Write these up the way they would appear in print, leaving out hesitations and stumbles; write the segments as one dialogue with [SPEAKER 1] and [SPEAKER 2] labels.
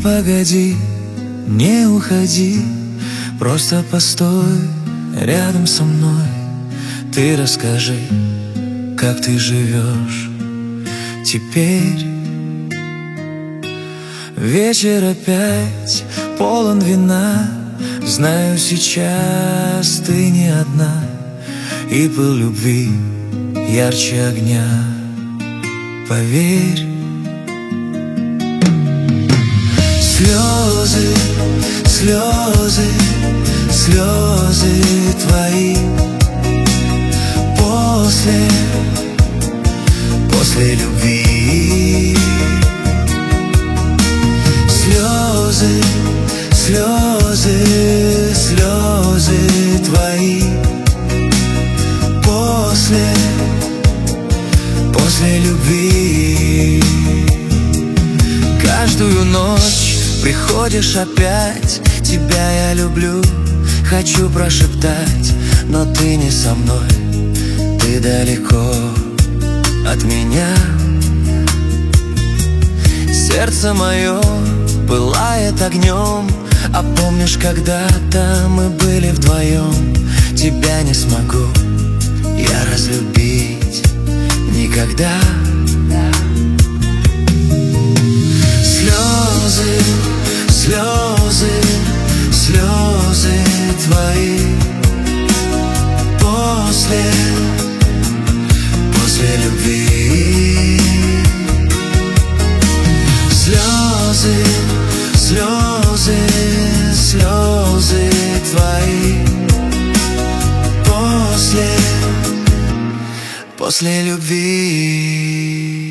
[SPEAKER 1] погоди, не уходи, просто постой рядом со мной. Ты расскажи, как ты живешь теперь. Вечер опять полон вина, знаю, сейчас ты не одна, и пыл любви ярче огня, поверь. Слезы, слезы, слезы твои после любви. Слезы, слезы, слезы твои после любви. Каждую ночь приходишь опять, тебя я люблю, хочу прошептать, но ты не со мной, ты далеко от меня. Сердце мое пылает огнем, а помнишь, когда-то мы были вдвоем? Тебя не смогу я разлюбить никогда. Слезы, слезы, слезы твои после любви. Слезы, слезы, слезы твои после любви.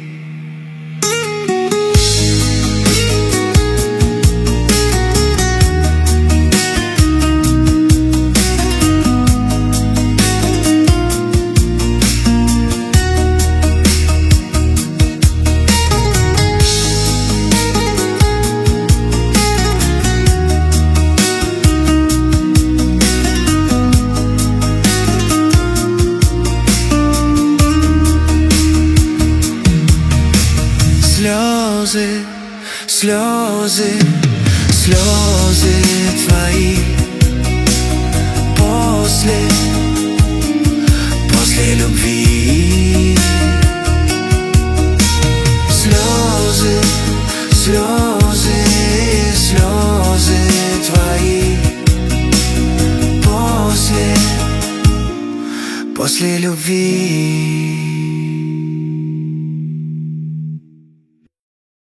[SPEAKER 1] Слезы, слезы, слезы твои после любви. Слезы, слезы, слезы твои после любви.